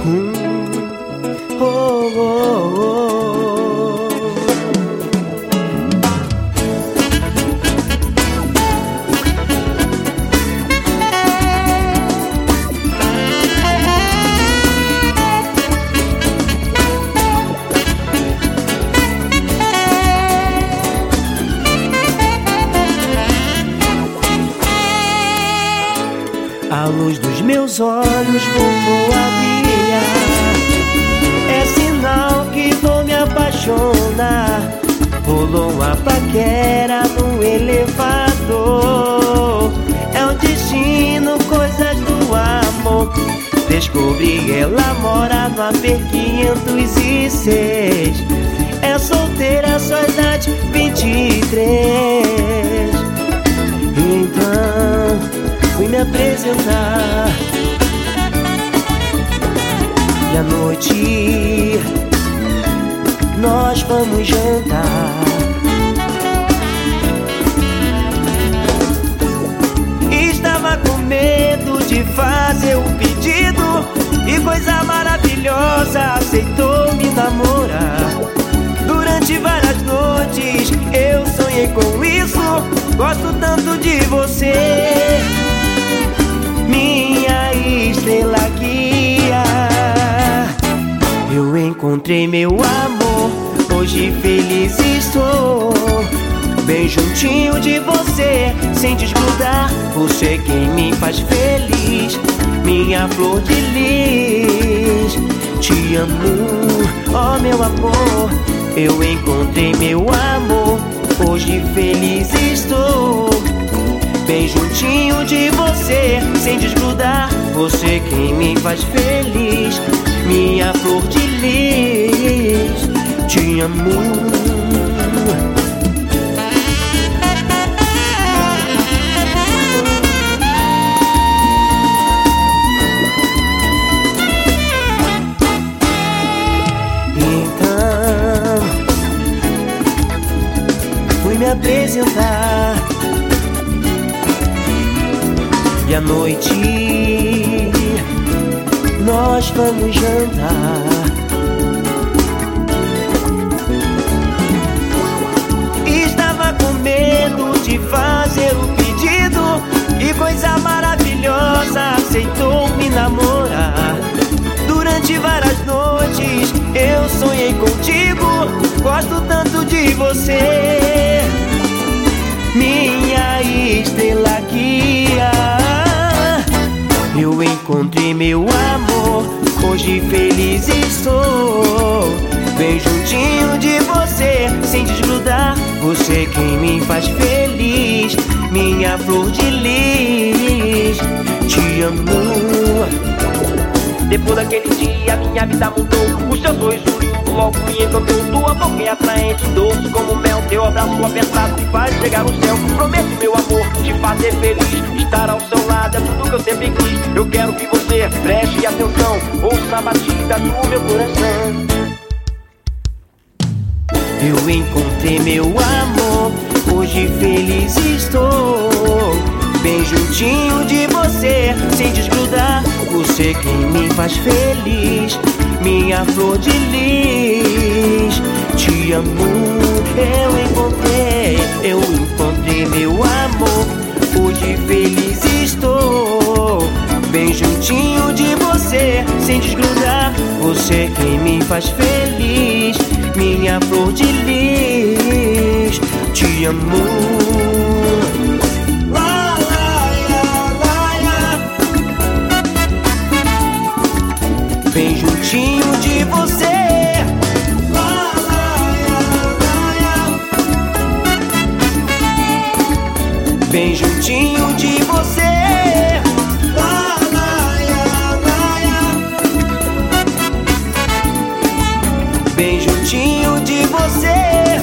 Oh, oh, oh. A luz dos meus olhos voltou a brilhar. É sinal que vou me apaixonar. Rolou uma paquera no elevador. É o destino, coisas do amor. Descobri ela mora no AP 506. É solteira, só idade 23. Então fui me apresentar. E à noite nós vamos jantar. Estava com medo de fazer o pedido, e coisa maravilhosa, aceitou me namorar. Durante várias noites eu sonhei com isso. Gosto tanto de você, minha estrela guia. Eu encontrei meu amor, hoje feliz estou. Bem juntinho de você, sem desgrudar. Você quem me faz feliz, minha flor de lis. Te amo, oh meu amor. Eu encontrei meu amor, hoje feliz estou. Bem juntinho de você, sem desgrudar. Você quem me faz feliz, minha flor de lis. Te amo. Então fui me apresentar. E à noite nós vamos jantar. Estava com medo de fazer o pedido, e coisa maravilhosa, aceitou me namorar. Durante várias noites eu sonhei contigo. Gosto tanto de você, minha estrela guia. Eu encontrei meu amor, hoje feliz estou. Bem juntinho de você, sem desgrudar. Você quem me faz feliz, minha flor de lis. Te amo. Depois daquele dia minha vida mudou. O seu sorriso lindo logo me encantou. Tua boca é atraente, doce como mel. Teu abraço apertado me faz chegar ao céu. Prometo, meu amor, te fazer feliz. Estar ao seu lado é tudo que eu sempre quis. Eu quero que você preste atenção, ouça a batida do meu coração. Eu encontrei meu amor, hoje feliz estou. Bem juntinho de você, sem desgrudar. Você quem me faz feliz, minha flor de lis. Te amo. Eu encontrei meu amor, hoje feliz estou. Bem juntinho de você, sem desgrudar. Você quem me faz feliz, minha flor de lis. Te amo. Bem juntinho de você. Bem juntinho de você. Bem juntinho de você.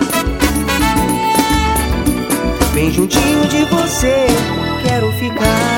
Bem juntinho de você, quero ficar.